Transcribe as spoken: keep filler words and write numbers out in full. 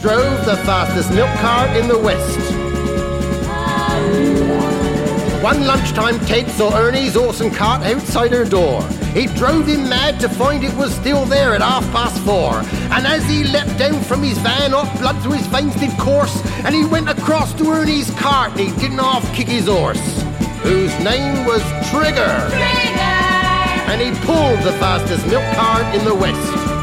drove the fastest milk cart in the West. One lunchtime, Ted saw Ernie's horse and cart outside her door. It drove him mad to find it was still there at half past four. And as he leapt down from his van, off blood through his veins did course, and he went across to Ernie's cart, and he didn't half kick his horse, whose name was Trigger. Trigger! And he pulled the fastest milk cart in the West.